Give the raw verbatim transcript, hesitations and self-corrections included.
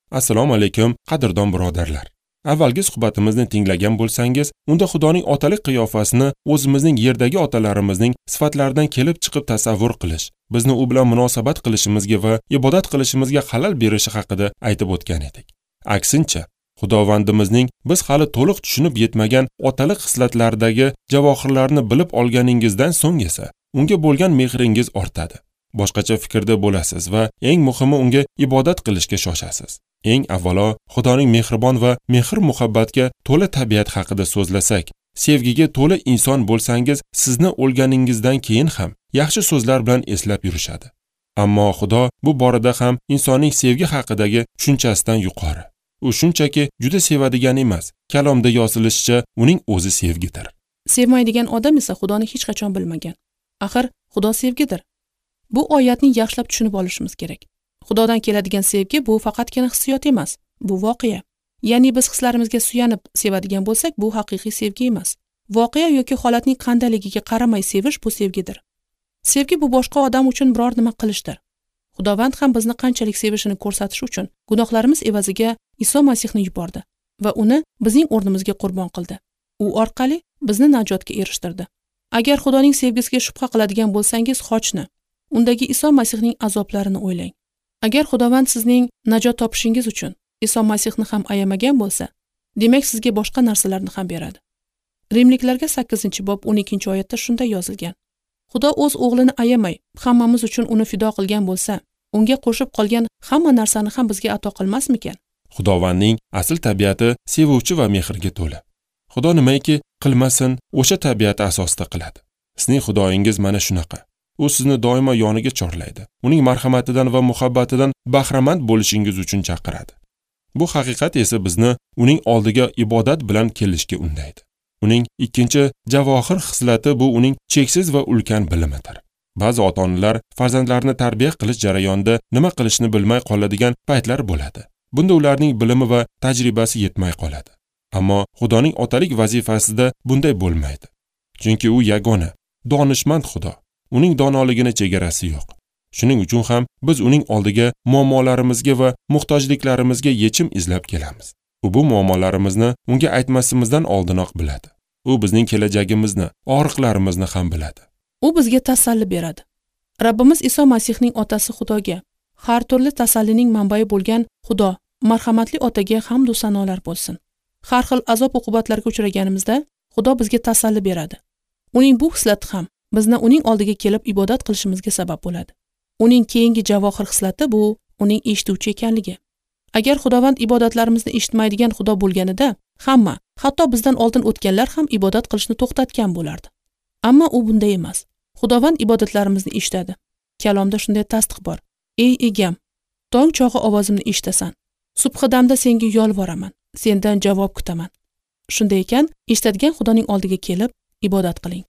Assalomu alaykum, qadrdon birodarlar. Avvalgi suhbatimizni tinglagan bo'lsangiz, unda Xudoning otalik qiyofasini o'zimizning yerdagi otalarimizning sifatlaridan kelib chiqib tasavvur qilish, bizni u bilan munosabat qilishimizga va ibodat qilishimizga xalal berishi haqida aytib o'tgan edik. Aksincha, Xudovandimizning biz hali to'liq tushunib yetmagan otalik xislatlaridagi javohirlarni bilib olganingizdan so'ng esa unga bo'lgan mehringiz ortadi. Boshqacha fikrda bo'lasiz va eng muhimi unga ibodat qilishga shoshasiz. Eng avvalo Xudoning mehribon va mehr muhabbatga to'la tabiat haqida so'zlasak, sevgiga to'la inson bo'lsangiz, sizni o'lganingizdan keyin ham yaxshi so'zlar bilan eslab yurishadi. Ammo Xudo bu borada ham insonning sevgi haqidagi tushunchasidan yuqori. U shunchaki juda sevadigan emas, kalomda yozilishicha uning o'zi sevgidir. Sevmaydigan odam esa Xudoni hech qachon bilmagan. Axir Xudo sevgidir. Bu oyatni yaxshilab tushunib olishimiz kerak. Xudodan keladigan sevgi bu faqatgina hissiyot emas, bu voqea. Ya'ni biz hislarimizga suyanib sevadigan bo'lsak, bu haqiqiy sevgi emas. Voqea yoki holatning qandayligiga qaramay sevish bu sevgidir. Sevgi bu boshqa odam uchun biror nima qilishdir. Xudovand ham bizni qanchalik sevishini ko'rsatish uchun gunohlarimiz evaziga Iso Masihni yubordi va uni bizning o'rnimizga qurbon qildi. U orqali bizni najotga erishtirdi. Agar Xudoning sevgisiga shubha qiladigan bo'lsangiz, Xochni, undagi Iso Masihning azoblarini o'ylang. Agar Xudovand sizning najot topishingiz uchun Iso Masihni ham ayamagan bo'lsa, demak sizga boshqa narsalarni ham beradi. Rimliklarga sakkizinchi bob o'n ikkinchi oyatda shunday yozilgan: Xudo o'z o'g'lini ayamay, hammamiz uchun uni fido qilgan bo'lsa, unga qo'shib qolgan hamma narsani ham bizga ato qilmasmikan? Xudovandning asl tabiati sevuvchi va mehrga to'la. Xudo nimaiki qilmasin, o'sha tabiati asosida qiladi. Sizning Xudoyingiz mana shunaqa. U sizni doimo yoniga chorlaydi. Uning marhamatidan va muhabbatidan bahramand bo'lishingiz uchun chaqiradi. Bu haqiqat esa bizni uning oldiga ibodat bilan kelishga undaydi. Uning ikkinchi javohir xislati bu uning cheksiz va ulkan bilimidir. Ba'zi ota-onalar farzandlarini tarbiya qilish jarayonida nima qilishni bilmay qoladigan paytlar bo'ladi. Bunda ularning bilimi va tajribasi yetmay qoladi. Ammo Xudoning otalik vazifasida bunday bo'lmaydi. Chunki u yagona, donishmand Xudo. Uning donoligini chegarasi yo'q. Shuning uchun ham biz uning oldiga muammolarimizga va muhtojliklarimizga yechim izlab kelamiz. U bu muammolarimizni unga aytmasimizdan oldinoq biladi. U bizning kelajagimizni, og'riqlarimizni ham biladi. U bizga tasalli beradi. Rabbimiz Iso Masihning otasi Xudoga, har turli tasallining manbai bo'lgan Xudo, marhamatli otaga hamd va sanolar bo'lsin. Har xil azob uqubatlarga uchraganimizda Xudo bizga tasalli beradi. Uning bu xislati ham bizni uning oldiga kelib ibodat qilishimizga sabab bo'ladi. Uning keyingi javohir xislati bu uning eshituvchi ekanligi. Agar Xudovand ibodatlarimizni eshitmaydigan Xudo bo'lganida, hamma, hatto bizdan oldin o'tganlar ham ibodat qilishni to'xtatgan bo'lardi. Ammo u bunday emas. Xudovand ibodatlarimizni eshitadi. Kalomda shunday tasdiq bor: Ey egam, tong chog'i ovozimni eshitasan. Subhidamda senga yolvoraman, sendan javob kutaman. Shunday ekan, eshitadigan Xudoning oldiga kelib ibodat qiling.